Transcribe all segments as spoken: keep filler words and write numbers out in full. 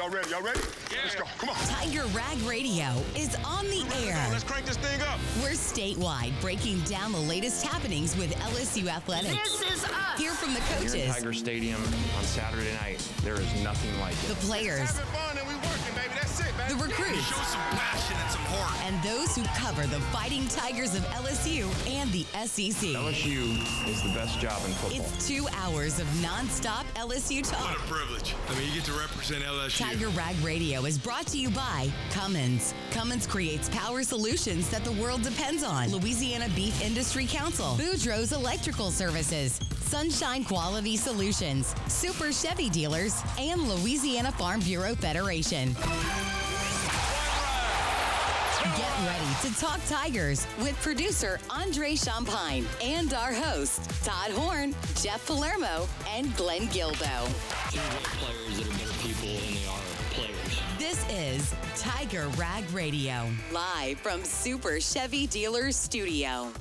Y'all ready? Y'all ready? Yeah. Let's go. Come on. Tiger Rag Radio is on the air. Let's crank this thing up. We're statewide, breaking down the latest happenings with L S U athletics. This is us. Hear from the coaches. Here in Tiger Stadium on Saturday night, there is nothing like it. The players. Having fun and we working, baby. That's it, man. The recruits. Show some passion and some heart. And those who cover the Fighting Tigers of L S U and the S E C. L S U is the best job in football. It's two hours of nonstop L S U talk. What a privilege. I mean, you get to represent L S U. Tiger Rag Radio is brought to you by Cummins. Cummins creates power solutions that the world depends on. Louisiana Beef Industry Council. Boudreaux's Electrical Services. Sunshine Quality Solutions. Super Chevy Dealers. And Louisiana Farm Bureau Federation. Get ready to talk Tigers with producer Andre Champagne and our hosts Todd Horn, Jeff Palermo, and Glenn Gilbo. There's more players that are better people than they are players. This is Tiger Rag Radio, live from Super Chevy Dealers Studio.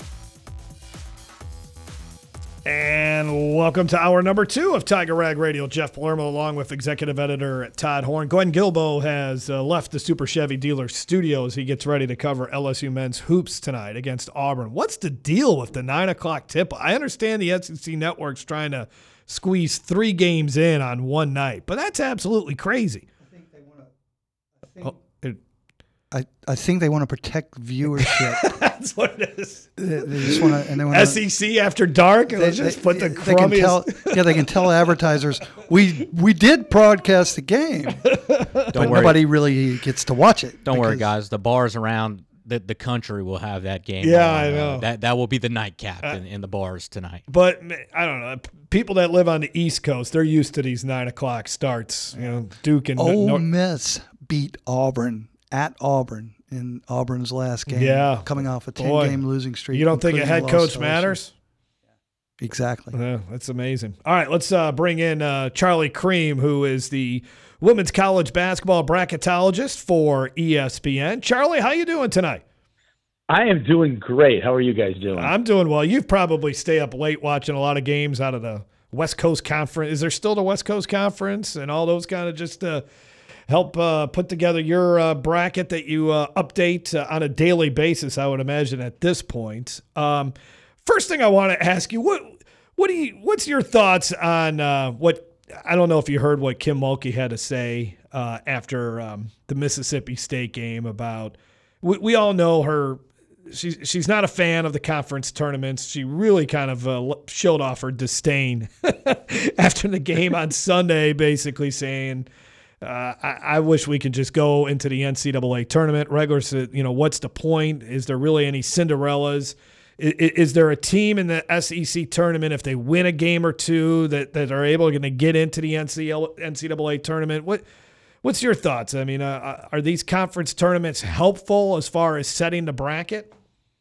And welcome to hour number two of Tiger Rag Radio. Jeff Palermo along with executive editor Todd Horn. Glenn Gilbo has uh, left the Super Chevy Dealer Studios. He gets ready to cover L S U men's hoops tonight against Auburn. What's the deal with the nine o'clock tip? I understand the S E C Network's trying to squeeze three games in on one night, but that's absolutely crazy. I think they want to. I think, oh, it, I, I think they want to protect viewership. That's what it is. They, they just want to, and they want S E C after dark. Let's they, just they, put the they can tell, crummiest. yeah, they can tell advertisers we we did broadcast the game, but Don't worry. nobody really gets to watch it. Don't worry, because- guys. The bars around the, the country will have that game. Yeah, on. I know. Uh, that that will be the nightcap in, in the bars tonight. But I don't know. People that live on the East Coast, they're used to these nine o'clock starts. You know, Duke and Ole Nor- Miss beat Auburn at Auburn in Auburn's last game. Yeah. coming off a Boy. ten-game losing streak. You don't think a including head loss coach to matters? Exactly. Yeah, that's amazing. All right, let's uh, bring in uh, Charlie Cream, who is the women's college basketball bracketologist for E S P N. Charlie, how you doing tonight? I am doing great. How are you guys doing? I'm doing well. You probably stay up late watching a lot of games out of the West Coast Conference. Is there still the West Coast Conference and all those kind of just uh, help uh, put together your uh, bracket that you uh, update uh, on a daily basis, I would imagine at this point. Um, first thing I want to ask you, what what do you what's your thoughts on uh, what I don't know if you heard what Kim Mulkey had to say uh, after um, the Mississippi State game about we, we all know her. She's she's not a fan of the conference tournaments. She really kind of uh, showed off her disdain after the game on Sunday, basically saying, uh, I, "I wish we could just go into the N C double A tournament regular. You know, what's the point? Is there really any Cinderellas? Is, is there a team in the S E C tournament if they win a game or two that, that are able to get into the N C double A tournament? What?" What's your thoughts? I mean, uh, are these conference tournaments helpful as far as setting the bracket?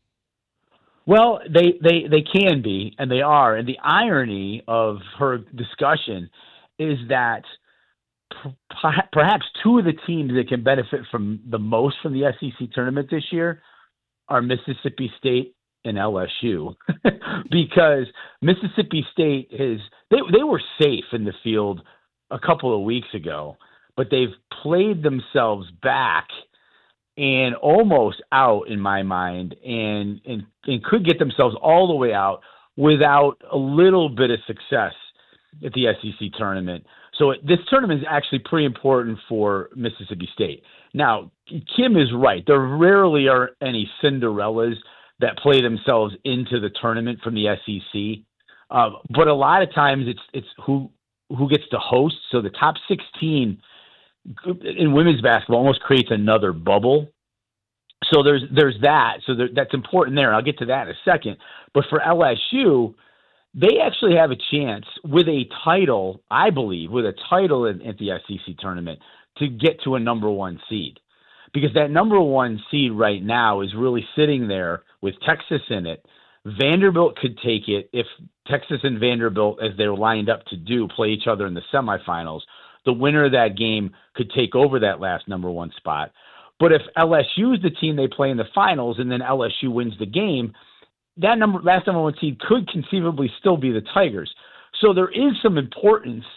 Well, they, they, they can be, and they are. And the irony of her discussion is that per- perhaps two of the teams that can benefit from the most from the S E C tournament this year are Mississippi State and L S U, because Mississippi State is they they were safe in the field a couple of weeks ago, but they've played themselves back and almost out in my mind, and, and and could get themselves all the way out without a little bit of success at the S E C tournament. So this tournament is actually pretty important for Mississippi State. Now, Kim is right. There rarely are any Cinderellas that play themselves into the tournament from the S E C, uh, but a lot of times it's it's who who gets to host. So the top sixteen in women's basketball almost creates another bubble. So there's there's that. So there, that's important there. I'll get to that in a second. But for L S U, they actually have a chance with a title, I believe, with a title in, at the S E C tournament to get to a number one seed. Because that number one seed right now is really sitting there with Texas in it. Vanderbilt could take it if Texas and Vanderbilt, as they're lined up to do, play each other in the semifinals. The winner of that game could take over that last number one spot. But if L S U is the team they play in the finals and then L S U wins the game, that number last number one seed could conceivably still be the Tigers. So there is some importance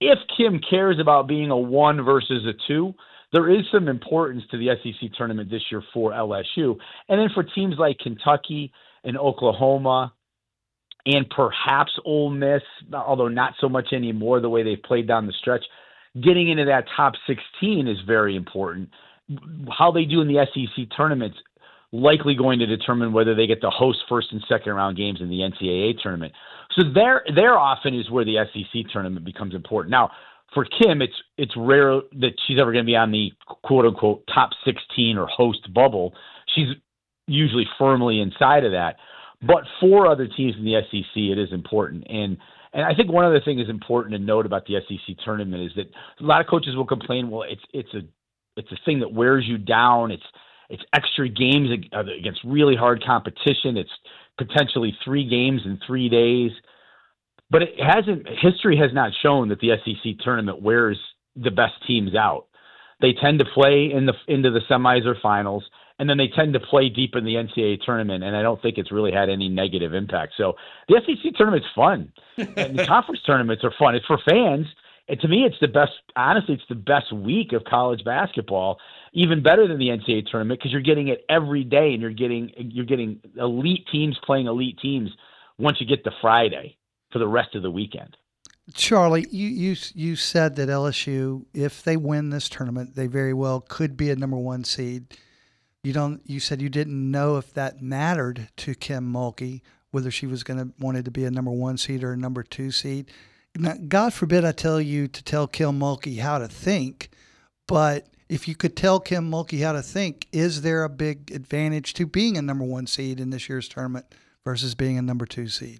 if Kim cares about being a one versus a two, there is some importance to the S E C tournament this year for L S U. And then for teams like Kentucky and Oklahoma and perhaps Ole Miss, although not so much anymore the way they've played down the stretch, getting into that top sixteen is very important. How they do in the S E C tournament's likely going to determine whether they get to host first and second round games in the N C double A tournament. So there, there often is where the S E C tournament becomes important. Now, for Kim, it's it's rare that she's ever going to be on the quote unquote top sixteen or host bubble. She's usually firmly inside of that. But for other teams in the S E C, it is important. And and I think one other thing is important to note about the S E C tournament is that a lot of coaches will complain, well, it's it's a it's a thing that wears you down. It's it's extra games against really hard competition. It's potentially three games in three days. But it hasn't. History has not shown that the S E C tournament wears the best teams out. They tend to play in the into the semis or finals, and then they tend to play deep in the N C double A tournament. And I don't think it's really had any negative impact. So the S E C tournament's fun, and the conference tournaments are fun. It's for fans, and to me, it's the best. Honestly, it's the best week of college basketball, even better than the N C double A tournament because you're getting it every day, and you're getting you're getting elite teams playing elite teams once you get to Friday for the rest of the weekend. Charlie, you, you you said that L S U, if they win this tournament, they very well could be a number one seed. You don't. You said you didn't know if that mattered to Kim Mulkey, whether she was going to wanted to be a number one seed or a number two seed. Now, God forbid I tell you to tell Kim Mulkey how to think, but if you could tell Kim Mulkey how to think, is there a big advantage to being a number one seed in this year's tournament versus being a number two seed?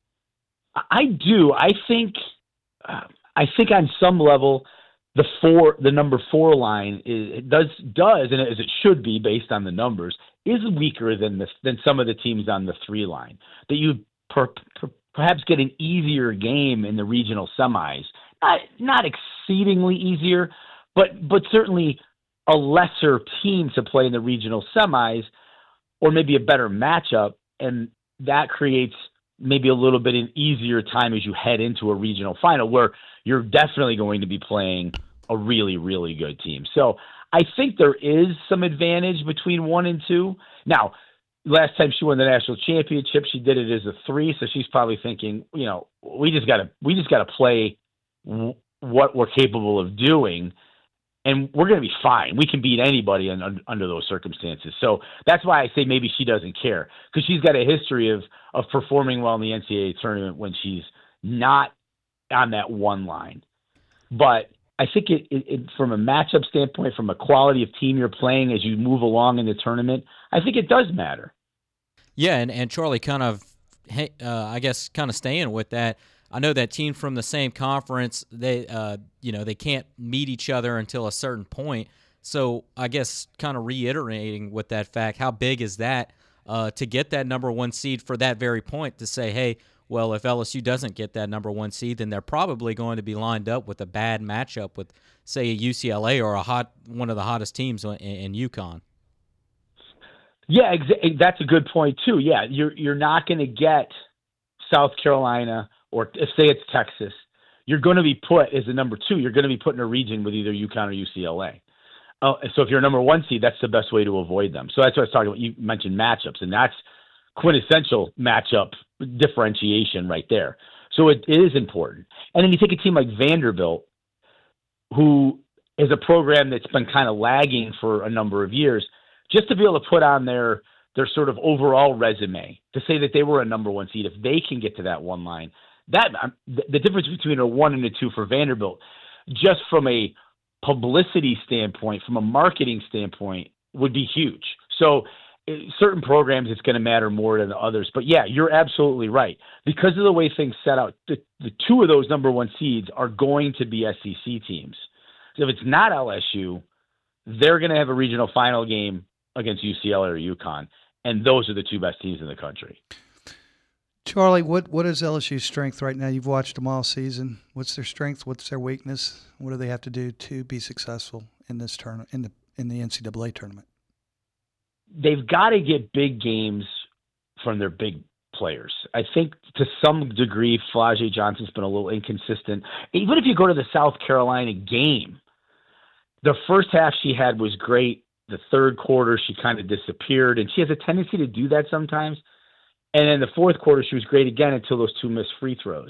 I do. I think. Uh, I think on some level, the four, the number four line is it does does, and as it should be based on the numbers, is weaker than this than some of the teams on the three line. That you per, per, perhaps get an easier game in the regional semis, not not exceedingly easier, but but certainly a lesser team to play in the regional semis, or maybe a better matchup, and that creates maybe a little bit an easier time as you head into a regional final where you're definitely going to be playing a really, really good team. So I think there is some advantage between one and two. Now, last time she won the national championship, she did it as a three. So she's probably thinking, you know, we just got to, we just got to play w- what we're capable of doing. And we're going to be fine. We can beat anybody in, un, under those circumstances. So that's why I say maybe she doesn't care, because she's got a history of of performing well in the N C double A tournament when she's not on that one line. But I think it, it, it from a matchup standpoint, from a quality of team you're playing as you move along in the tournament, I think it does matter. Yeah, and, and Charlie, kind of, uh, I guess, kind of staying with that. I know that team from the same conference, they, uh, you know, they can't meet each other until a certain point. So I guess kind of reiterating with that fact, how big is that uh, to get that number one seed for that very point to say, hey, well, if L S U doesn't get that number one seed, then they're probably going to be lined up with a bad matchup with, say, a U C L A or a hot one of the hottest teams in, in UConn. Yeah, exa- that's a good point too. Yeah, you're you're not going to get South Carolina, or if say it's Texas, you're going to be put as a number two. You're going to be put in a region with either UConn or U C L A. Uh, so if you're a number one seed, that's the best way to avoid them. So that's what I was talking about. You mentioned matchups, and that's quintessential matchup differentiation right there. So it, it is important. And then you take a team like Vanderbilt, who is a program that's been kind of lagging for a number of years, just to be able to put on their their sort of overall resume to say that they were a number one seed, if they can get to that one line, that the, the difference between a one and a two for Vanderbilt, just from a publicity standpoint, from a marketing standpoint, would be huge. So certain programs, it's going to matter more than the others. But yeah, you're absolutely right. Because of the way things set out, the, the two of those number one seeds are going to be S E C teams. So if it's not L S U, they're going to have a regional final game against U C L A or UConn. And those are the two best teams in the country. Charlie, what, what is L S U's strength right now? You've watched them all season. What's their strength? What's their weakness? What do they have to do to be successful in this tournament, in the in the N C double A tournament? They've got to get big games from their big players. I think to some degree, Flau'jae Johnson's been a little inconsistent. Even if you go to the South Carolina game, the first half she had was great. The third quarter, she kind of disappeared, and she has a tendency to do that sometimes. And in the fourth quarter, she was great again until those two missed free throws.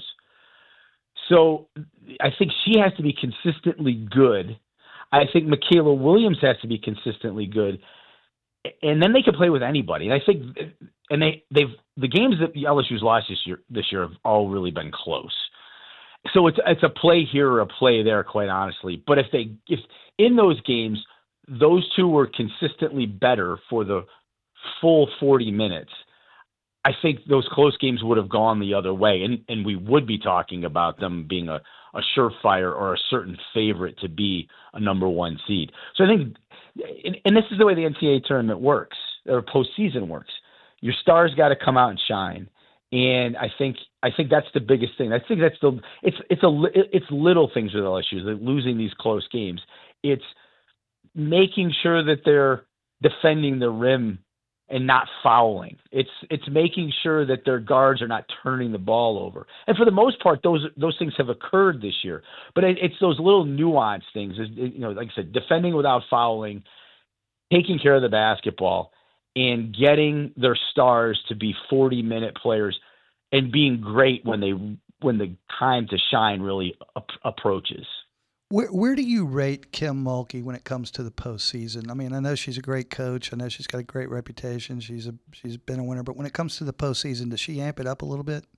So I think she has to be consistently good. I think Michaela Williams has to be consistently good. And then they can play with anybody. And I think, and they, they've, the games that L S U's lost this year, this year have all really been close. So it's, it's a play here or a play there, quite honestly. But if they, if in those games, those two were consistently better for the full forty minutes, I think those close games would have gone the other way. And, and we would be talking about them being a, a surefire or a certain favorite to be a number one seed. So I think, and this is the way the N C double A tournament works, or postseason works. Your stars got to come out and shine, and I think I think that's the biggest thing. I think that's the it's it's a it's little things with L S U, like losing these close games. It's making sure that they're defending the rim and not fouling. It's it's making sure that their guards are not turning the ball over. And for the most part, those those things have occurred this year. But it, it's those little nuanced things, you know, like I said, defending without fouling, taking care of the basketball, and getting their stars to be forty-minute players and being great when they when the time to shine really ap- approaches. Where where do you rate Kim Mulkey when it comes to the postseason? I mean, I know she's a great coach. I know she's got a great reputation. She's a she's been a winner. But when it comes to the postseason, does she amp it up a little bit?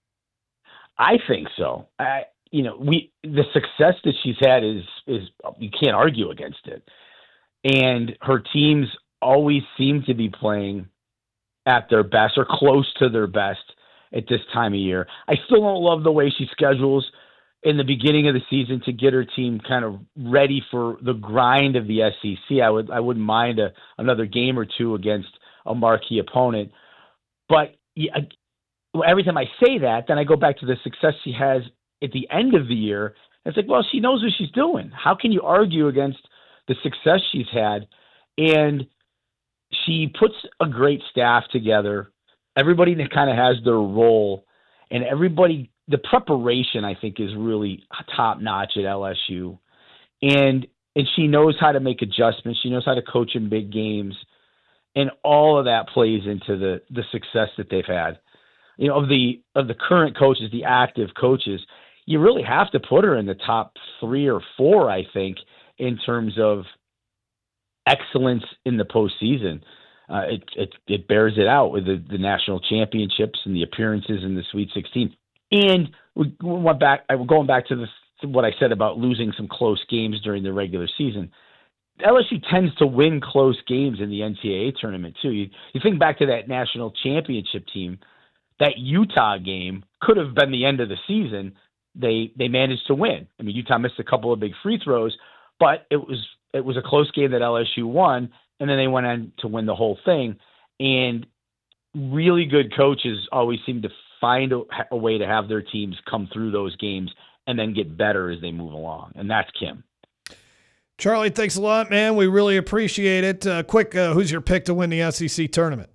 I think so. I you know we the success that she's had is is you can't argue against it, and her teams always seem to be playing at their best or close to their best at this time of year. I still don't love the way she schedules in the beginning of the season to get her team kind of ready for the grind of the S E C. I would I wouldn't mind a, another game or two against a marquee opponent. But yeah, every time I say that, then I go back to the success she has at the end of the year. And it's like, well, she knows what she's doing. How can you argue against the success she's had? And she puts a great staff together. Everybody that kind of has their role, and everybody, the preparation, I think, is really top notch at L S U. And and she knows how to make adjustments. She knows how to coach in big games. And all of that plays into the the success that they've had. You know, of the of the current coaches, the active coaches, you really have to put her in the top three or four, I think, in terms of excellence in the postseason. Uh, it, it it bears it out with the, the national championships and the appearances in the Sweet sixteen. And we went back. I going back to, this, to what I said about losing some close games during the regular season. L S U tends to win close games in the N C double A tournament too. You, you think back to that national championship team. That Utah game could have been the end of the season. They they managed to win. I mean, Utah missed a couple of big free throws, but it was it was a close game that L S U won, and then they went on to win the whole thing. And really good coaches always seem to find a, a way to have their teams come through those games and then get better as they move along. And that's Kim. Charlie, thanks a lot, man. We really appreciate it. Uh, quick, uh, who's your pick to win the S E C tournament?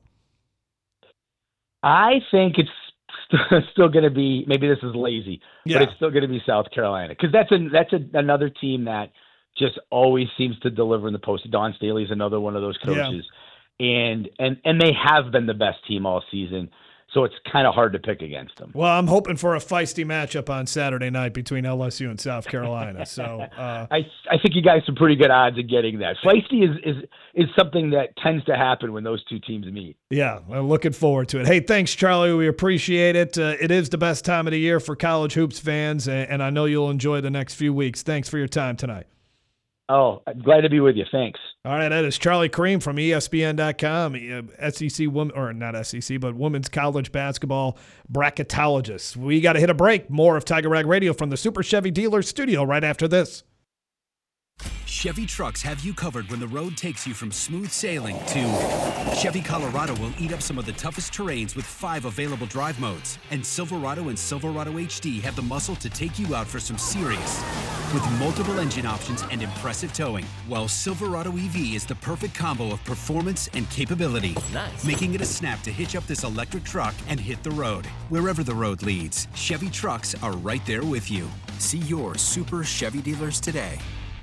I think it's st- still going to be, maybe this is lazy, yeah. but it's still going to be South Carolina. Because that's, a, that's a, another team that just always seems to deliver in the post. Dawn Staley's another one of those coaches. Yeah. And, and, and they have been the best team all season. So it's kind of hard to pick against them. Well, I'm hoping for a feisty matchup on Saturday night between L S U and South Carolina. So uh, I I think you guys have pretty good odds of getting that. Feisty is is is something that tends to happen when those two teams meet. Yeah, I'm looking forward to it. Hey, thanks, Charlie. We appreciate it. Uh, it is the best time of the year for college hoops fans, and, and I know you'll enjoy the next few weeks. Thanks for your time tonight. Oh, I'm glad to be with you. Thanks. All right, that is Charlie Creme from E S P N dot com, S E C woman, or not S E C, but women's college basketball bracketologist. We got to hit a break. More of Tiger Rag Radio from the Super Chevy Dealers studio right after this. Chevy trucks have you covered when the road takes you from smooth sailing to Chevy Colorado will eat up some of the toughest terrains with five available drive modes. And Silverado and Silverado H D have the muscle to take you out for some serious with multiple engine options and impressive towing. While Silverado E V is the perfect combo of performance and capability, nice. Making it a snap to hitch up this electric truck and hit the road. Wherever the road leads, Chevy trucks are right there with you. See your Super Chevy dealers today.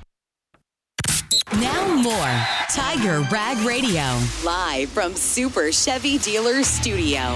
Now more Tiger Rag Radio, live from Super Chevy Dealers Studio.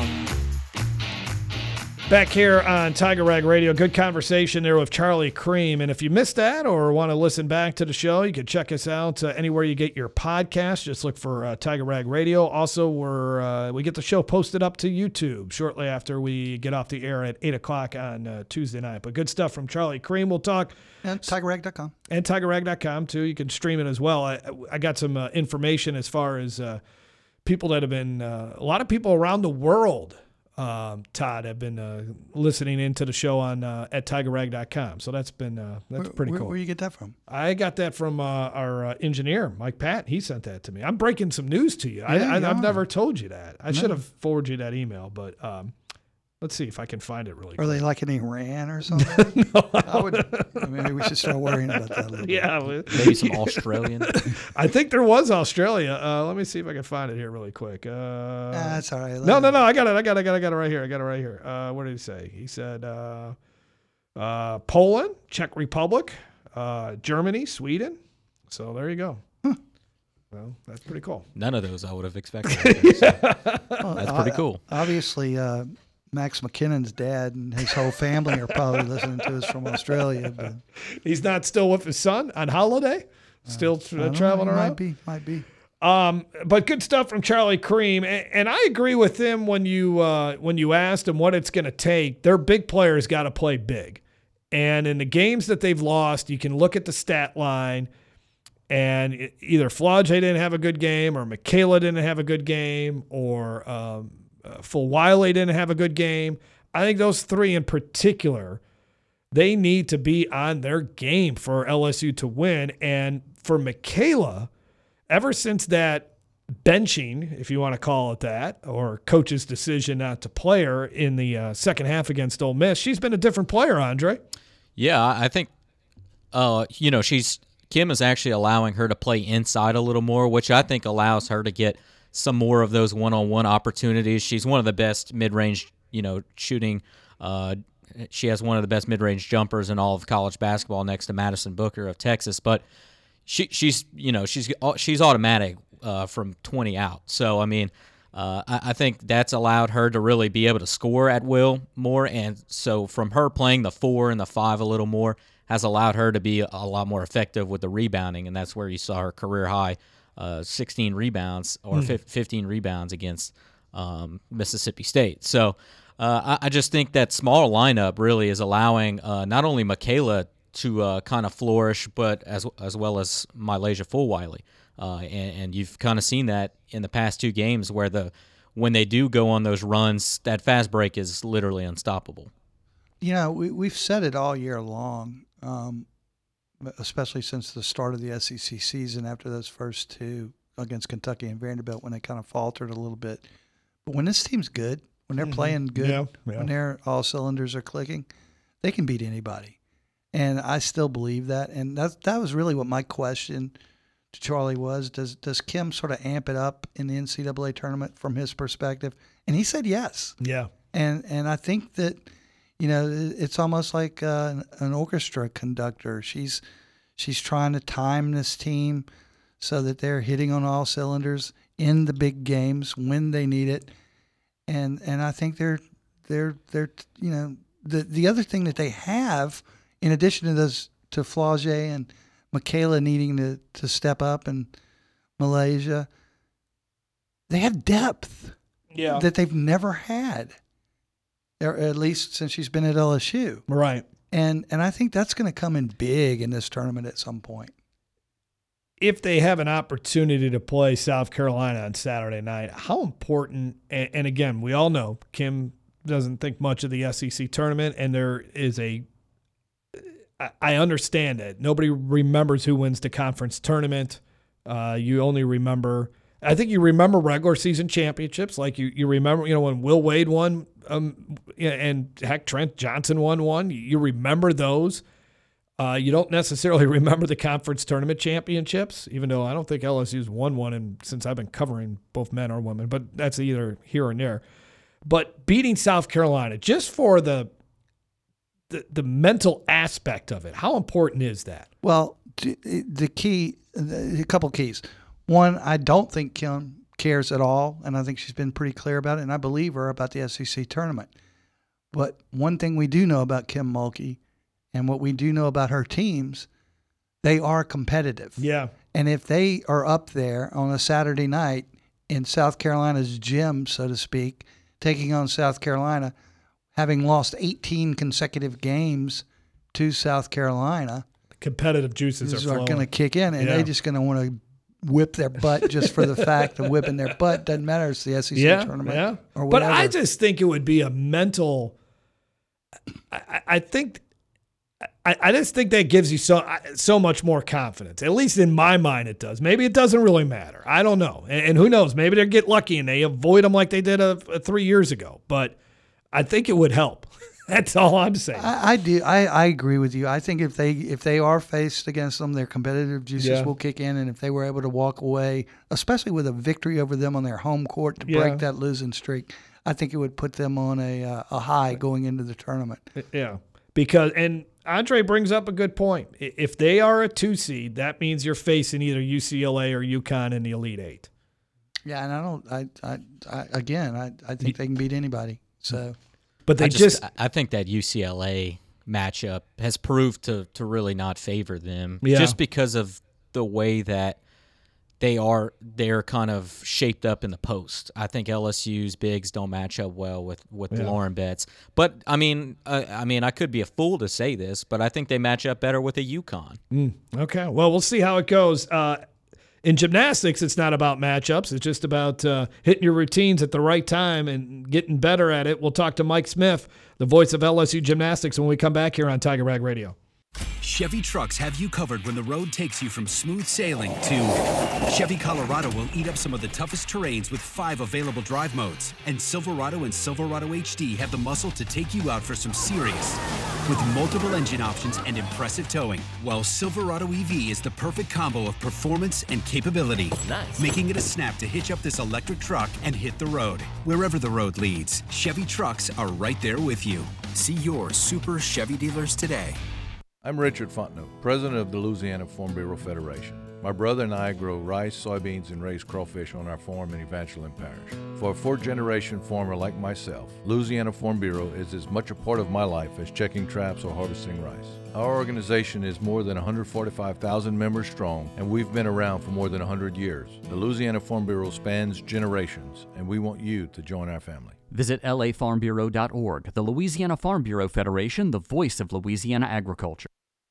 Back here on Tiger Rag Radio, good conversation there with Charlie Creme. And if you missed that or want to listen back to the show, you can check us out uh, anywhere you get your podcast. Just look for uh, Tiger Rag Radio. Also, we're uh, we get the show posted up to YouTube shortly after we get off the air at eight o'clock on uh, Tuesday night. But good stuff from Charlie Creme. We'll talk. And tiger rag dot com. And tiger rag dot com, too. You can stream it as well. I, I got some uh, information as far as uh, people that have been, uh, a lot of people around the world, um, Todd, have been uh, listening into the show on uh, at tiger rag dot com. So that's been, uh, that's where, pretty where, cool. Where you get that from? I got that from uh, our uh, engineer, Mike Pat. He sent that to me. I'm breaking some news to you. Yeah, I, I, you I've are. never told you that. I No. should have forwarded you that email, but um, let's see if I can find it really Are quick. they like in Iran or something? No, I would. Maybe we should start worrying about that a little bit. Yeah. well, Maybe some Australian. I think there was Australia. Uh, let me see if I can find it here really quick. Uh, That's all right. no, no, no. I got it. I got it. I got it. I got it right here. I got it right here. Uh, what did he say? He said uh, uh, Poland, Czech Republic, uh, Germany, Sweden. So there you go. Well, that's pretty cool. None of those I would have expected. There, so Well, that's pretty o- cool. Obviously, uh, Max McKinnon's dad and his whole family are probably listening to us from Australia. But He's not still with his son on holiday? Still tra- I don't know, traveling around? Might be. Might be. Um, but good stuff from Charlie Creme, and, and I agree with him when you uh, when you asked him what it's going to take. Their big players got to play big, and in the games that they've lost, you can look at the stat line, and it, either Flage didn't have a good game, or Michaela didn't have a good game, or um, uh, Fulwiley didn't have a good game. I think those three in particular, they need to be on their game for L S U to win, and for Michaela, ever since that benching, if you want to call it that, or coach's decision not to play her in the uh, second half against Ole Miss, she's been a different player, Andre. Yeah, I think, uh, you know, she's Kim is actually allowing her to play inside a little more, which I think allows her to get some more of those one-on-one opportunities. She's one of the best mid-range, you know, shooting. Uh, she has one of the best mid-range jumpers in all of college basketball, next to Madison Booker of Texas. But she, she's, you know, she's she's automatic uh, from twenty out. So I mean, uh, I, I think that's allowed her to really be able to score at will more. And so from her playing the four and the five a little more has allowed her to be a lot more effective with the rebounding, and that's where you saw her career high uh, sixteen rebounds or Mm. fifteen rebounds against um, Mississippi State. So uh, I, I just think that small lineup really is allowing uh, not only Michaela to uh, kind of flourish, but as as well as Mylasia Fulwiley. Uh, and, and you've kind of seen that in the past two games where the when they do go on those runs, that fast break is literally unstoppable. You know, we, we've said it all year long, um, especially since the start of the S E C season after those first two against Kentucky and Vanderbilt when they kind of faltered a little bit. But when this team's good, when they're Mhm. playing good, Yeah, yeah. when they're all cylinders are clicking, they can beat anybody. And I still believe that. And that that was really what my question to Charlie was. Does does Kim sort of amp it up in the N C double A tournament from his perspective? And he said yes. Yeah. And and I think that, you know, it's almost like uh, an orchestra conductor. She's she's trying to time this team so that they're hitting on all cylinders in the big games when they need it. And and I think they're they're they're you know the the other thing that they have, in addition to those to Flage and Michaela needing to, to step up, and Malaysia, they have depth Yeah. that they've never had, or at least since she's been at L S U. Right. And and I think that's going to come in big in this tournament at some point. If they have an opportunity to play South Carolina on Saturday night, how important, and, and again, we all know Kim doesn't think much of the S E C tournament, and there is a I, I understand it. Nobody remembers who wins the conference tournament. Uh, you only remember, I think you remember regular season championships. Like you, you remember, you know, when Will Wade won, um, and heck, Trent Johnson won one. You remember those. Uh, you don't necessarily remember the conference tournament championships, even though I don't think L S U's won one in, since I've been covering both men or women, but that's either here or there. But beating South Carolina, just for the, the the mental aspect of it, how important is that? Well, the key, a couple keys. One, I don't think Kim cares at all, and I think she's been pretty clear about it, and I believe her about the S E C tournament. But one thing we do know about Kim Mulkey, and what we do know about her teams, they are competitive. Yeah. And if they are up there on a Saturday night in South Carolina's gym, so to speak, taking on South Carolina, having lost eighteen consecutive games to South Carolina, the competitive juices are flowing. are going to kick in, and Yeah. they're just going to want to whip their butt just for the fact of whipping their butt. Doesn't matter. It's the S E C yeah, tournament yeah. or But whatever. I just think it would be a mental. I, I think. I, I just think that gives you so so much more confidence. At least in my mind, it does. Maybe it doesn't really matter. I don't know. And, and who knows? Maybe they get lucky and they avoid them like they did a, a three years ago. But I think it would help. That's all I'm saying. I, I do. I, I agree with you. I think if they if they are faced against them, their competitive juices Yeah. will kick in, and if they were able to walk away, especially with a victory over them on their home court to Yeah. break that losing streak, I think it would put them on a uh, a high going into the tournament. Yeah, because and Andre brings up a good point. I- If they are a two seed, that means you're facing either U C L A or UConn in the Elite Eight. Yeah, and I don't. I, I, I again, I, I think they can beat anybody. So, But they I just, just, I think that U C L A matchup has proved to to really not favor them, Yeah. just because of the way that they are they're kind of shaped up in the post. I think L S U's bigs don't match up well with with Yeah. Lauren Betts. But I mean, uh, I mean, I could be a fool to say this, but I think they match up better with a UConn. Mm, okay. Well, we'll see how it goes. Uh, in gymnastics, it's not about matchups. It's just about uh, hitting your routines at the right time and getting better at it. We'll talk to Mike Smith, the voice of L S U Gymnastics, when we come back here on Tiger Rag Radio. Chevy trucks have you covered when the road takes you from smooth sailing to Chevy Colorado will eat up some of the toughest terrains with five available drive modes. And Silverado and Silverado H D have the muscle to take you out for some serious with multiple engine options and impressive towing. While Silverado E V is the perfect combo of performance and capability, nice. Making it a snap to hitch up this electric truck and hit the road. Wherever the road leads, Chevy trucks are right there with you. See your Super Chevy dealers today. I'm Richard Fontenot, president of the Louisiana Farm Bureau Federation. My brother and I grow rice, soybeans, and raise crawfish on our farm in Evangeline Parish. For a fourth-generation farmer like myself, Louisiana Farm Bureau is as much a part of my life as checking traps or harvesting rice. Our organization is more than one hundred forty-five thousand members strong, and we've been around for more than one hundred years. The Louisiana Farm Bureau spans generations, and we want you to join our family. Visit L A farm bureau dot org. The Louisiana Farm Bureau Federation, the voice of Louisiana agriculture.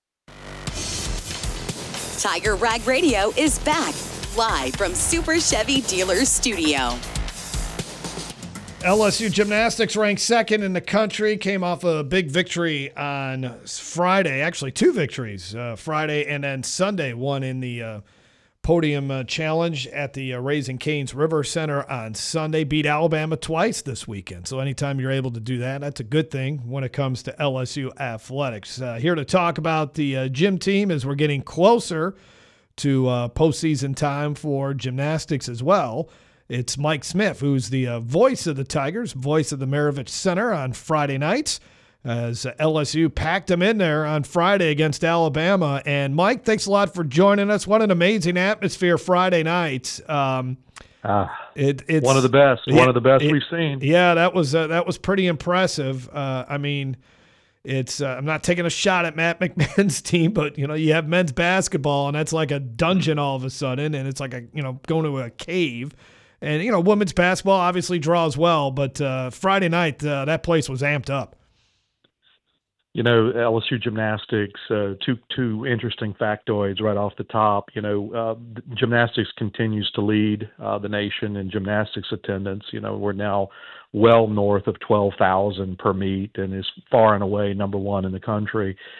Tiger Rag Radio is back, live from Super Chevy Dealers Studio. L S U Gymnastics ranked second in the country, came off a big victory on Friday, actually two victories, uh, Friday and then Sunday, one in the uh, podium uh, challenge at the uh, Raising Cane's River Center on Sunday, beat Alabama twice this weekend. So anytime you're able to do that, that's a good thing when it comes to L S U athletics. Uh, here to talk about the uh, gym team as we're getting closer to uh, postseason time for gymnastics as well. It's Mike Smith, who's the uh, voice of the Tigers, voice of the Maravich Center on Friday nights, as L S U packed them in there on Friday against Alabama. And Mike, thanks a lot for joining us. What an amazing atmosphere Friday night. Um, uh, it, it's one of the best, it, one of the best it, we've seen. Yeah, that was uh, that was pretty impressive. Uh, I mean, it's uh, I'm not taking a shot at Matt McMahon's team, but you know, you have men's basketball, and that's like a dungeon all of a sudden, and it's like a you know going to a cave. And you know, women's basketball obviously draws well, but uh, Friday night uh, that place was amped up. You know, L S U Gymnastics, uh, two two interesting factoids right off the top. You know, uh, gymnastics continues to lead uh, the nation in gymnastics attendance. You know, we're now well north of twelve thousand per meet and is far and away number one in the country.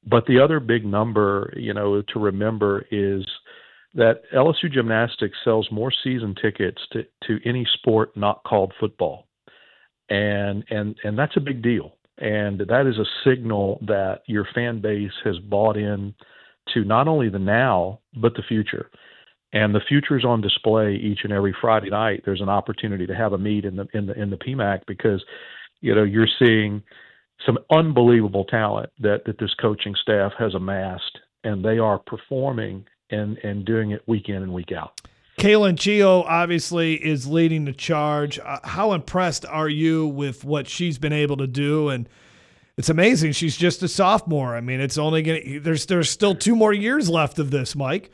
But the other big number, you know, to remember is that L S U gymnastics sells more season tickets to, to any sport not called football. And, and, and that's a big deal. And that is a signal that your fan base has bought in to not only the now, but the future. And the future is on display each and every Friday night. There's an opportunity to have a meet in the, in the, in the P M A C because, you know, you're seeing some unbelievable talent that, that this coaching staff has amassed, and they are performing and, and doing it week in and week out. Kaylin Chio obviously is leading the charge. Uh, how impressed are you with what she's been able to do? And it's amazing. She's just a sophomore. I mean, it's only going to, there's, there's still two more years left of this, Mike.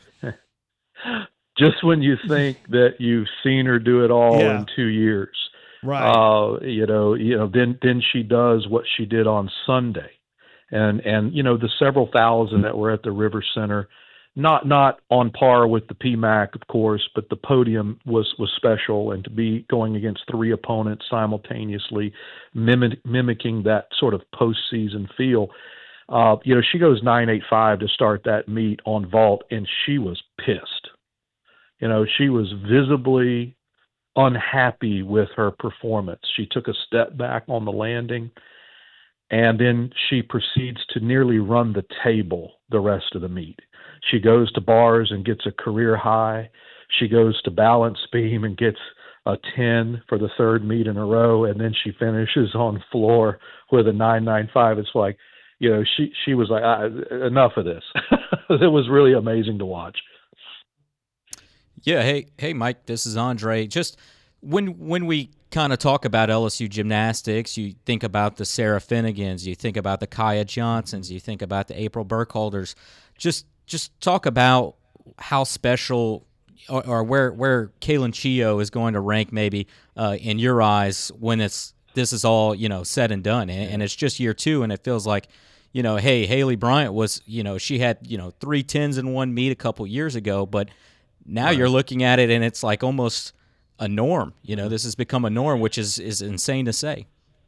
Just when you think that you've seen her do it all Yeah. in two years, Right. uh, you know, you know, then, then she does what she did on Sunday. And, and, you know, the several thousand that were at the River Center, not, not on par with the P M A C, of course, but the podium was, was special. And to be going against three opponents simultaneously, mimic, mimicking that sort of postseason feel, uh, you know, she goes nine eight five to start that meet on vault, and she was pissed. You know, she was visibly unhappy with her performance. She took a step back on the landing, and then she proceeds to nearly run the table the rest of the meet. She goes to bars and gets a career high. She goes to balance beam and gets a ten for the third meet in a row, and then she finishes on floor with a nine nine five. It's like, you know, she she was like, ah, enough of this. It was really amazing to watch. Yeah, hey, hey, Mike, this is Andre. Just when when we kind of talk about L S U gymnastics, you think about the Sarah Finnegans, you think about the Kaya Johnsons, you think about the April Burkholders. Just just talk about how special or, or where where Kaylin Chio is going to rank maybe uh, in your eyes when it's this is all you know said and done, and, and it's just year two, and it feels like. You know, hey, Haley Bryant was, you know, she had, you know, three tens in one meet a couple years ago, but now right. You're looking at it and it's like almost a norm. You know, this has become a norm, which is, is insane to say.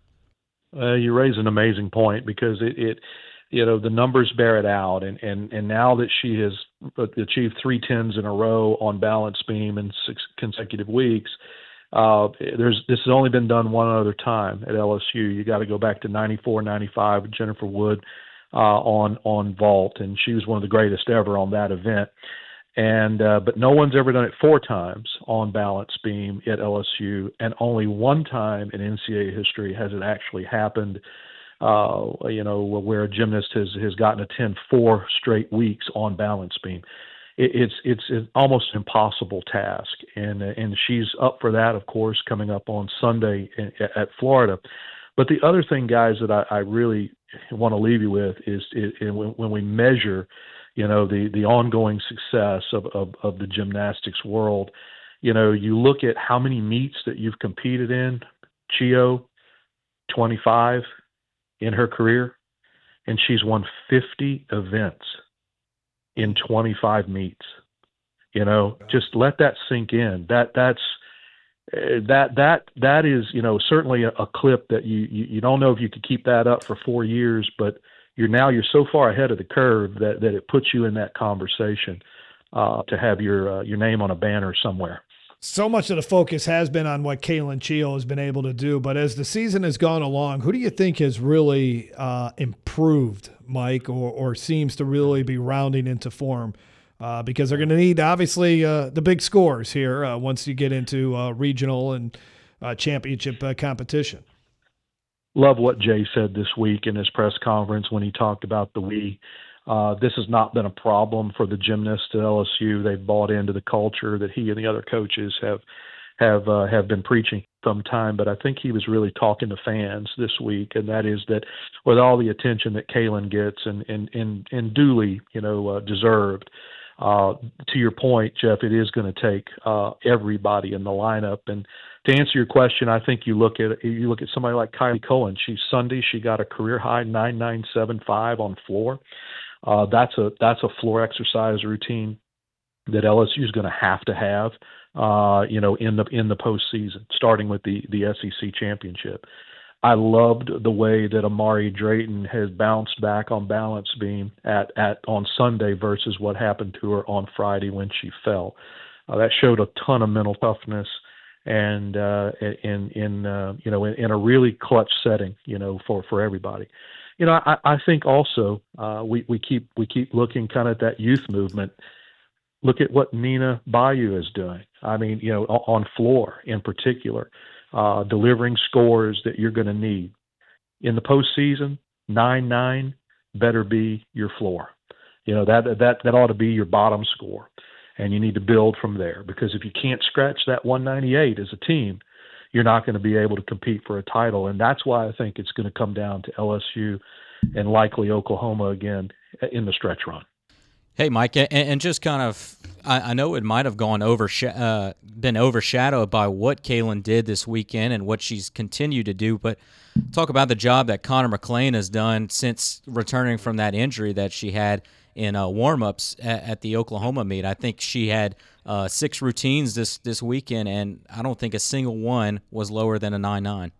Uh, you raise an amazing point because it, it, you know, the numbers bear it out. And, and, and now that she has achieved three tens in a row on balance beam in six consecutive weeks, Uh, there's this has only been done one other time at L S U. You got to go back to ninety-four, ninety-five with Jennifer Wood uh, on on vault, and she was one of the greatest ever on that event. And uh, but no one's ever done it four times on balance beam at L S U, and only one time in N C double A history has it actually happened. Uh, you know, where a gymnast has has gotten a ten four straight weeks on balance beam. It's it's an almost impossible task, and and she's up for that, of course, coming up on Sunday at Florida. But the other thing, guys, that I, I really want to leave you with is, is, is when we measure, you know, the the ongoing success of, of of the gymnastics world. You know, you look at how many meets that you've competed in. Chio, twenty-five in her career, and she's won fifty events in twenty-five meets. You know, just let that sink in. That that's uh, that that that is, you know, certainly a, a clip that you, you you don't know if you could keep that up for four years, but you're now you're so far ahead of the curve that that it puts you in that conversation uh, to have your uh, your name on a banner somewhere. So much of the focus has been on what Kaylin Chio has been able to do, but as the season has gone along, who do you think has really uh, improved, Mike, or, or seems to really be rounding into form? Uh, because they're going to need, obviously, uh, the big scores here uh, once you get into uh, regional and uh, championship uh, competition. Love what Jay said this week in his press conference when he talked about the we. Uh, this has not been a problem for the gymnasts at L S U. They've bought into the culture that he and the other coaches have have uh, have been preaching some time. But I think he was really talking to fans this week, and that is that with all the attention that Kaylin gets, and and and, and duly, you know, uh, deserved. Uh, to your point, Jeff, it is going to take uh, everybody in the lineup. And to answer your question, I think you look at you look at somebody like Kylie Cohen. She's Sunday. She got a career high nine nine seven five on floor. Uh, that's a that's a floor exercise routine that L S U is going to have to have, uh, you know, in the in the postseason, starting with the the S E C championship. I loved the way that Amari Drayton has bounced back on balance beam at, at on Sunday versus what happened to her on Friday when she fell. Uh, that showed a ton of mental toughness, and uh, in in uh, you know in, in a really clutch setting, you know, for, for everybody. You know, I, I think also uh, we we keep we keep looking kind of at that youth movement. Look at what Nina Bayou is doing. I mean, you know, on floor in particular, uh, delivering scores that you're going to need in the postseason. Nine nine better be your floor. You know, that that that ought to be your bottom score, and you need to build from there. Because if you can't scratch that one ninety-eight as a team, you're not going to be able to compete for a title. And that's why I think it's going to come down to L S U and likely Oklahoma again in the stretch run. Hey, Mike, and, and just kind of, I, I know it might have gone over, uh, been overshadowed by what Kaylin did this weekend and what she's continued to do, but talk about the job that Connor McLean has done since returning from that injury that she had in uh, warm-ups at, at the Oklahoma meet. I think she had uh, six routines this, this weekend, and I don't think a single one was lower than a nine nine.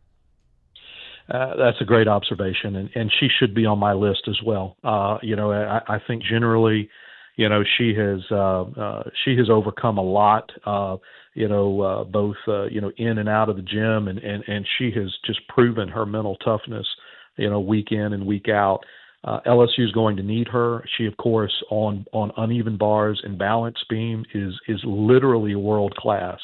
Uh, that's a great observation, and, and she should be on my list as well. Uh, you know, I, I think generally, you know, she has uh, uh, she has overcome a lot. Uh, you know, uh, both uh, you know in and out of the gym, and, and and she has just proven her mental toughness. You know, week in and week out. Uh, L S U is going to need her. She, of course, on on uneven bars and balance beam is is literally world class.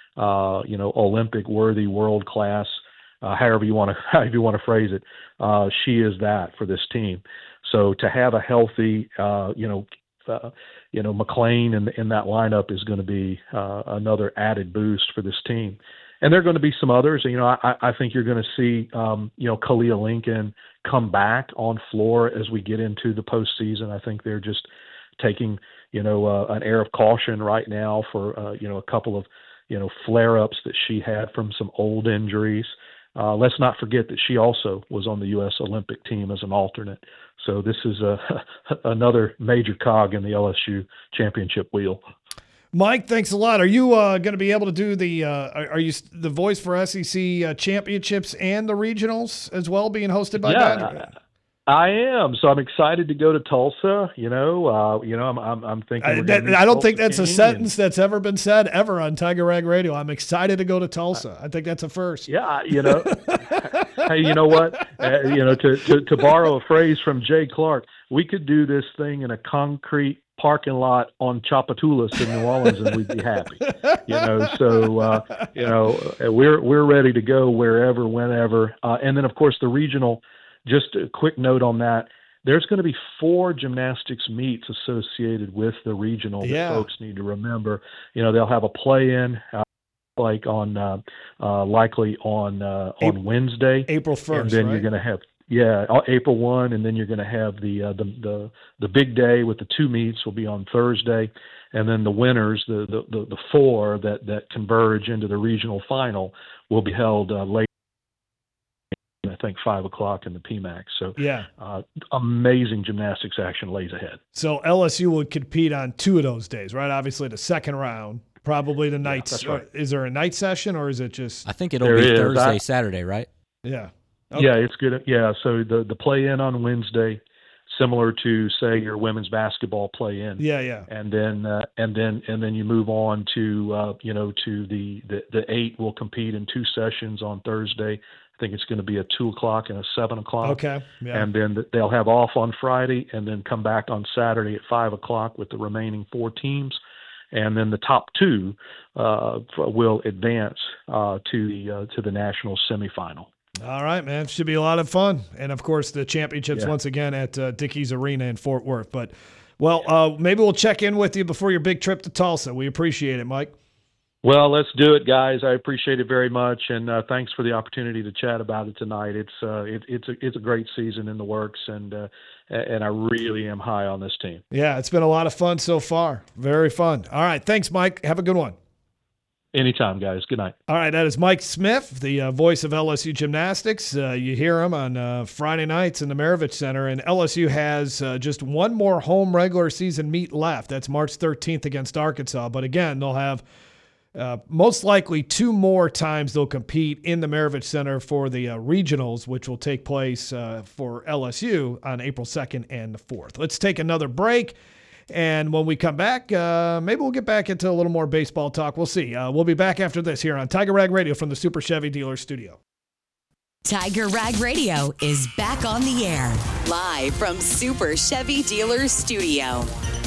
Uh, you know, Olympic worthy, world class. Uh, however you want to, however you want to phrase it, uh, she is that for this team. So to have a healthy, uh, you know, uh, you know, McLean in, in that lineup is going to be uh, another added boost for this team. And there are going to be some others. You know, I, I think you're going to see, um, you know, Kalia Lincoln come back on floor as we get into the postseason. I think they're just taking, you know, uh, an air of caution right now for, uh, you know, a couple of, you know, flare-ups that she had from some old injuries. Uh, let's not forget that she also was on the U S Olympic team as an alternate. So this is a, another major cog in the L S U championship wheel. Mike, thanks a lot. Are you uh, going to be able to do the uh, – are, are you the voice for S E C uh, championships and the regionals as well, being hosted by yeah, Badger? I am. So I'm excited to go to Tulsa. You know, uh, you know, I'm I'm, I'm thinking. I, that, I don't think that's a sentence and, that's ever been said ever on Tiger Rag Radio. I'm excited to go to Tulsa. I think that's a first. Yeah, you know. Hey, you know what? Uh, you know, to, to to borrow a phrase from Jay Clark, we could do this thing in a concrete parking lot on Tchoupitoulas in New Orleans, and we'd be happy. You know, so uh, you know, we're we're ready to go wherever, whenever, uh, and then of course the regional. Just a quick note on that. There's going to be four gymnastics meets associated with the regional yeah. that folks need to remember. You know, they'll have a play-in uh, like on uh, uh, likely on uh, on April, Wednesday, April first, and then right? you're going to have yeah April first, and then you're going to have the, uh, the the the big day with the two meets will be on Thursday, and then the winners, the the the, the four that that converge into the regional final, will be held uh, later. I think five o'clock in the P MAX. So yeah, uh, amazing gymnastics action lays ahead. So L S U would compete on two of those days, right? Obviously the second round, probably the night. Yeah, that's right. Is there a night session or is it just? I think it'll there be is. Thursday, I, Saturday, right? Yeah. Okay. Yeah, it's good. Yeah, so the the play in on Wednesday, similar to say your women's basketball play in. Yeah, yeah. And then uh, and then and then you move on to uh, you know to the, the the eight will compete in two sessions on Thursday. I think it's going to be a two o'clock and a seven o'clock. Okay. Yeah. And then they'll have off on Friday and then come back on Saturday at five o'clock with the remaining four teams. And then the top two uh, will advance uh, to the uh, to the national semifinal. All right, man. Should be a lot of fun. And, of course, the championships yeah. once again at uh, Dickies Arena in Fort Worth. But, well, uh, maybe we'll check in with you before your big trip to Tulsa. We appreciate it, Mike. Well, let's do it, guys. I appreciate it very much, and uh, thanks for the opportunity to chat about it tonight. It's uh, it, it's a it's a great season in the works, and uh, and I really am high on this team. Yeah, it's been a lot of fun so far. Very fun. All right, thanks, Mike. Have a good one. Anytime, guys. Good night. All right, that is Mike Smith, the uh, voice of L S U Gymnastics. Uh, you hear him on uh, Friday nights in the Maravich Center, and L S U has uh, just one more home regular season meet left. That's March thirteenth against Arkansas. But again, they'll have Uh, most likely two more times they'll compete in the Maravich Center for the uh, regionals, which will take place uh, for L S U on April second and the fourth. Let's take another break. And when we come back, uh, maybe we'll get back into a little more baseball talk. We'll see. Uh, we'll be back after this here on Tiger Rag Radio from the Super Chevy Dealer Studio. Tiger Rag Radio is back on the air, live from Super Chevy Dealer Studio.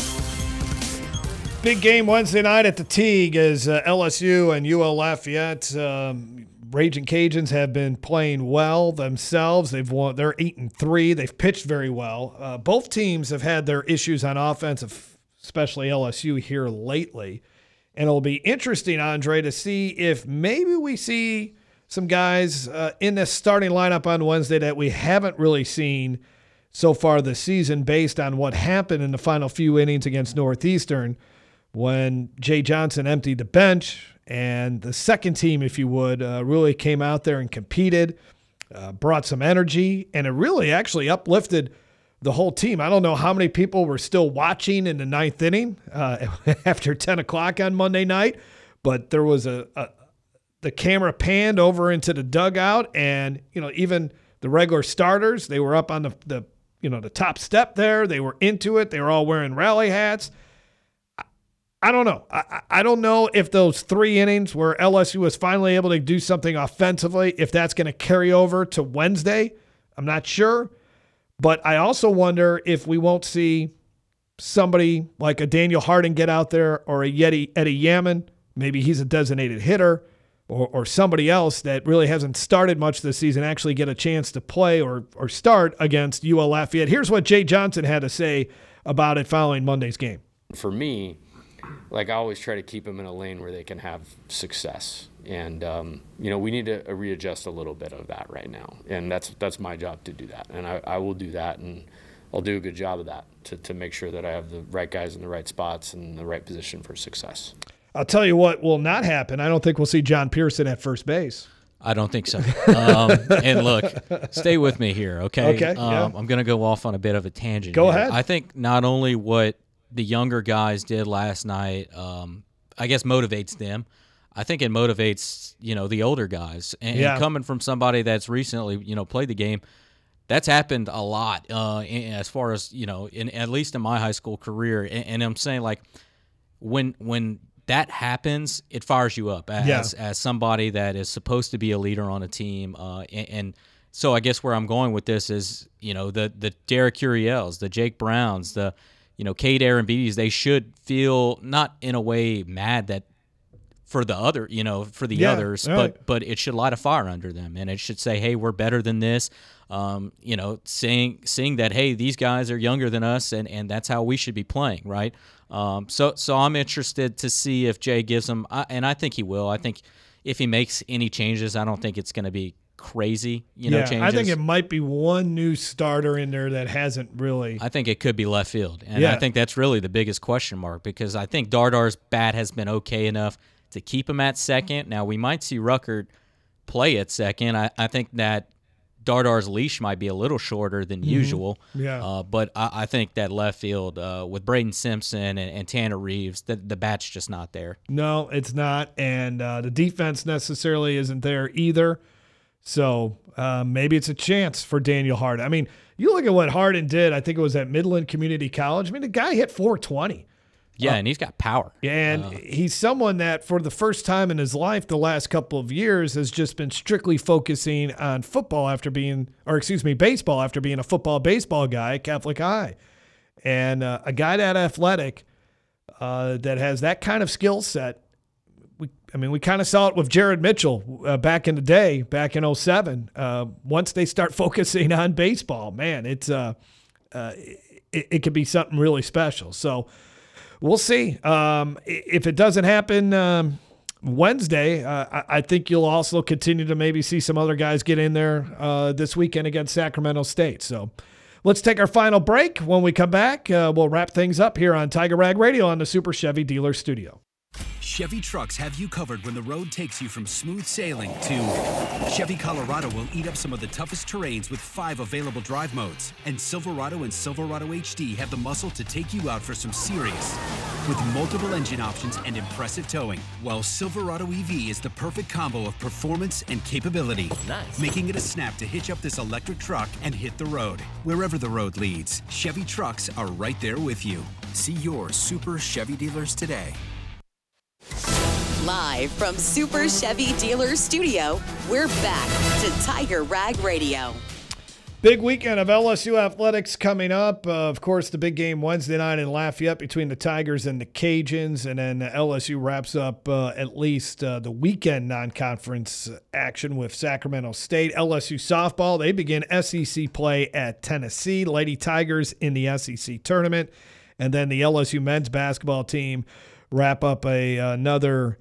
Big game Wednesday night at the Teague as uh, L S U and U L Lafayette. Um, Raging Cajuns have been playing well themselves. They've won. They're eight and three. They've pitched very well. Uh, both teams have had their issues on offense, especially L S U here lately. And it'll be interesting, Andre, to see if maybe we see some guys uh, in this starting lineup on Wednesday that we haven't really seen so far this season, based on what happened in the final few innings against Northeastern, when Jay Johnson emptied the bench and the second team, if you would, uh, really came out there and competed, uh, brought some energy, and it really actually uplifted the whole team. I don't know how many people were still watching in the ninth inning uh, after ten o'clock on Monday night, but there was a, a the camera panned over into the dugout, and you know, even the regular starters, they were up on the, the you know the top step there. They were into it. They were all wearing rally hats. I don't know. I, I don't know if those three innings where L S U was finally able to do something offensively, if that's going to carry over to Wednesday. I'm not sure. But I also wonder if we won't see somebody like a Daniel Harding get out there, or a Yeti, Eddie Yaman. Maybe he's a designated hitter, or, or somebody else that really hasn't started much this season actually get a chance to play or, or start against U L Lafayette. Here's what Jay Johnson had to say about it following Monday's game. For me, like I always try to keep them in a lane where they can have success. And, um, you know, we need to readjust a little bit of that right now. And that's that's my job to do that. And I, I will do that, and I'll do a good job of that to, to make sure that I have the right guys in the right spots and the right position for success. I'll tell you what will not happen. I don't think we'll see John Pearson at first base. I don't think so. Um, and look, stay with me here, okay? Okay, um, yeah. I'm going to go off on a bit of a tangent. Go here. ahead. I think not only what the younger guys did last night, um, I guess motivates them. I think it motivates, you know, the older guys. And, Yeah. and coming from somebody that's recently, you know, played the game, that's happened a lot uh, in, as far as, you know, in at least in my high school career. And, and I'm saying, like, when when that happens, it fires you up as, Yeah. as somebody that is supposed to be a leader on a team. Uh, and, and so I guess where I'm going with this is, you know, the the Derek Curiels, the Jake Browns, the, you know, Cade Arambides, they should feel not in a way mad that for the other, you know, for the Yeah, others, right. but but it should light a fire under them, and it should say, hey, we're better than this. Um, you know, saying seeing that, hey, these guys are younger than us, and, and that's how we should be playing, right? Um, so so I'm interested to see if Jay gives them, I, and I think he will. I think if he makes any changes, I don't think it's going to be crazy, you know, yeah, changes. I think it might be one new starter in there that hasn't really. I think it could be left field, and Yeah. I think that's really the biggest question mark, because I think Dardar's bat has been okay enough to keep him at second. Now, we might see Ruckert play at second. I, I think that Dardar's leash might be a little shorter than Mhm. usual. Yeah. Uh, but I, I think that left field uh, with Braden Simpson and, and Tanner Reeves, the, the bat's just not there. No, it's not. And uh, the defense necessarily isn't there either. So uh, maybe it's a chance for Daniel Hardin. I mean, you look at what Hardin did. I think it was at Midland Community College. I mean, the guy hit four twenty. Yeah, Uh, and he's got power. And Uh, he's someone that for the first time in his life the last couple of years has just been strictly focusing on football after being, or excuse me, baseball after being a football, baseball guy at Catholic High. And uh, a guy that athletic uh, that has that kind of skill set. We, I mean, we kind of saw it with Jared Mitchell uh, back in the day, back in oh seven. Uh, once they start focusing on baseball, man, it's uh, uh, it, it could be something really special. So we'll see. Um, i- if it doesn't happen um, Wednesday, uh, I, I think you'll also continue to maybe see some other guys get in there uh, this weekend against Sacramento State. So let's take our final break. When we come back, uh, we'll wrap things up here on Tiger Rag Radio on the Super Chevy Dealer Studio. Chevy trucks have you covered when the road takes you from smooth sailing to Chevy Colorado will eat up some of the toughest terrains with five available drive modes. And Silverado and Silverado H D have the muscle to take you out for some serious with multiple engine options and impressive towing. While Silverado E V is the perfect combo of performance and capability, nice. Making it a snap to hitch up this electric truck and hit the road. Wherever the road leads, Chevy trucks are right there with you. See your Super Chevy dealers today. Live from Super Chevy Dealer Studio, we're back to Tiger Rag Radio. Big weekend of L S U athletics coming up. Uh, of course, the big game Wednesday night in Lafayette between the Tigers and the Cajuns. And then L S U wraps up uh, at least uh, the weekend non-conference action with Sacramento State. L S U softball, they begin S E C play at Tennessee. Lady Tigers in the S E C tournament. And then the L S U men's basketball team wrap up a another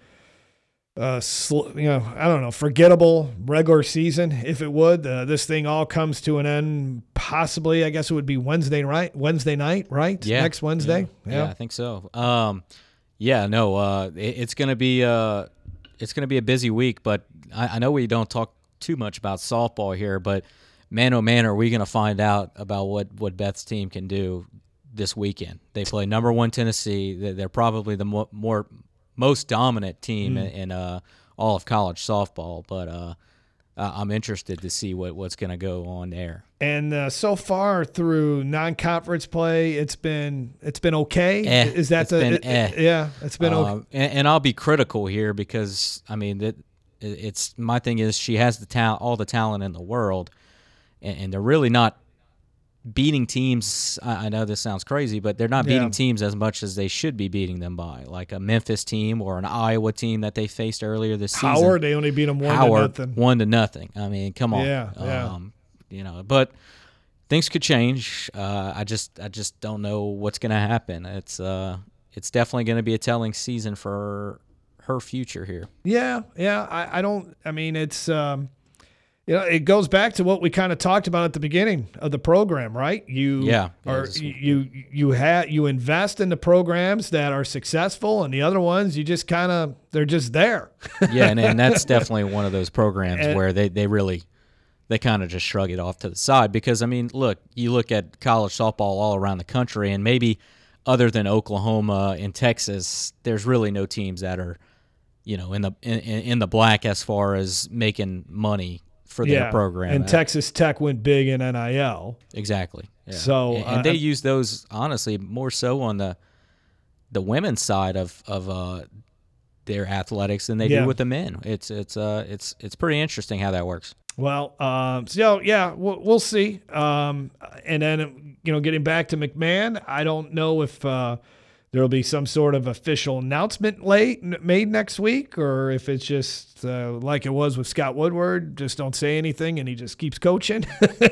Uh, sl- you know, I don't know, forgettable regular season, if it would. Uh, this thing all comes to an end possibly, I guess it would be Wednesday, right? Wednesday night, right? Yeah. Next Wednesday? Yeah, yeah. yeah I think so. Um, yeah, no, uh, it, it's going to be uh, it's going to be a busy week, but I, I know we don't talk too much about softball here, but man, oh man, are we going to find out about what, what Beth's team can do this weekend. They play number one Tennessee. They're, they're probably the mo- more most dominant team mm. in, in uh, all of college softball, but uh, I'm interested to see what, what's going to go on there. And uh, so far through non-conference play, it's been it's been okay. Eh, Is that it's the been it, eh. yeah? It's been uh, okay. And, and I'll be critical here because I mean that it's my thing is she has the talent, all the talent in the world, and, and they're really not beating teams. I know this sounds crazy, but they're not beating yeah. teams as much as they should be beating them by, like a Memphis team or an Iowa team that they faced earlier this season. Howard, they only beat them one Howard, to nothing. One to nothing. I mean, come on. Yeah, yeah. Um, you know, but things could change. Uh, I just, I just don't know what's going to happen. It's, uh, it's definitely going to be a telling season for her future here. Yeah, yeah. I, I don't. I mean, it's. Um, You know, it goes back to what we kind of talked about at the beginning of the program, right? You yeah, are you you have you invest in the programs that are successful, and the other ones you just kind of they're just there. yeah, and, and that's definitely one of those programs and, where they, they really they kind of just shrug it off to the side because I mean, look, you look at college softball all around the country, and maybe other than Oklahoma and Texas, there's really no teams that are, you know, in the in, in the black as far as making money for their yeah, program. And Texas Tech went big in N I L. Exactly. Yeah. So and, and uh, they use those honestly more so on the the women's side of of uh, their athletics than they yeah. do with the men. It's it's uh it's it's pretty interesting how that works. Well, um, so yeah, we'll, we'll see. Um, and then you know, getting back to McMahon, I don't know if. Uh, There will be some sort of official announcement late, made next week, or if it's just uh, like it was with Scott Woodward, just don't say anything and he just keeps coaching.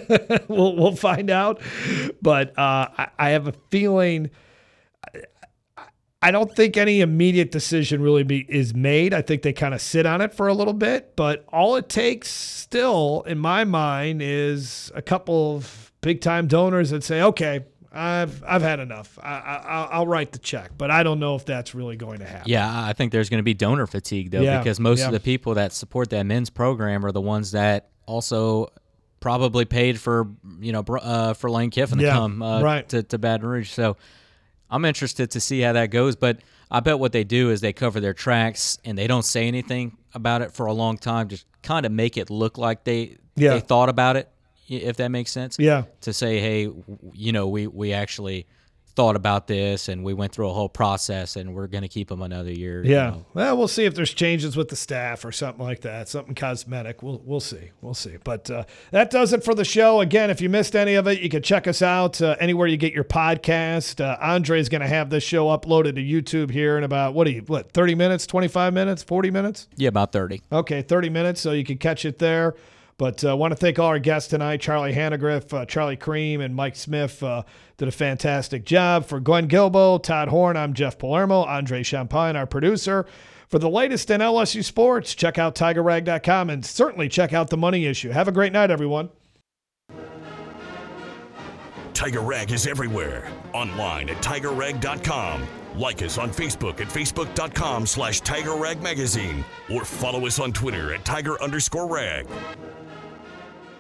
we'll we'll find out. But uh, I, I have a feeling I don't think any immediate decision really be, is made. I think they kind of sit on it for a little bit. But all it takes still, in my mind, is a couple of big-time donors that say, okay, I've I've had enough. I, I, I'll write the check, but I don't know if that's really going to happen. Yeah, I think there's going to be donor fatigue, though, yeah, because most yeah. of the people that support that men's program are the ones that also probably paid for, you know, uh, for Lane Kiffin to yeah, come uh, right. to, to Baton Rouge. So I'm interested to see how that goes, but I bet what they do is they cover their tracks and they don't say anything about it for a long time, just kind of make it look like they yeah. they thought about it. If that makes sense. Yeah. To say, hey, you know, we, we actually thought about this and we went through a whole process and we're going to keep them another year. Yeah. You know. Well, we'll see if there's changes with the staff or something like that, something cosmetic. We'll we'll see. We'll see. But uh, that does it for the show. Again, if you missed any of it, you can check us out uh, anywhere you get your podcast. Uh, Andre's going to have this show uploaded to YouTube here in about, what do you, what, thirty minutes, twenty-five minutes, forty minutes? Yeah, about thirty. Okay, thirty minutes, so you can catch it there. But I uh, want to thank all our guests tonight, Charlie Hannegriff, uh, Charlie Cream, and Mike Smith uh, did a fantastic job. For Glenn Gilbo, Todd Horn, I'm Jeff Palermo, Andre Champagne, our producer. For the latest in L S U sports, check out Tiger Rag dot com and certainly check out The Money Issue. Have a great night, everyone. Tiger Rag is everywhere. Online at Tiger Rag dot com. Like us on Facebook at facebook.com slash Tiger Rag Magazine or follow us on Twitter at Tiger underscore Rag.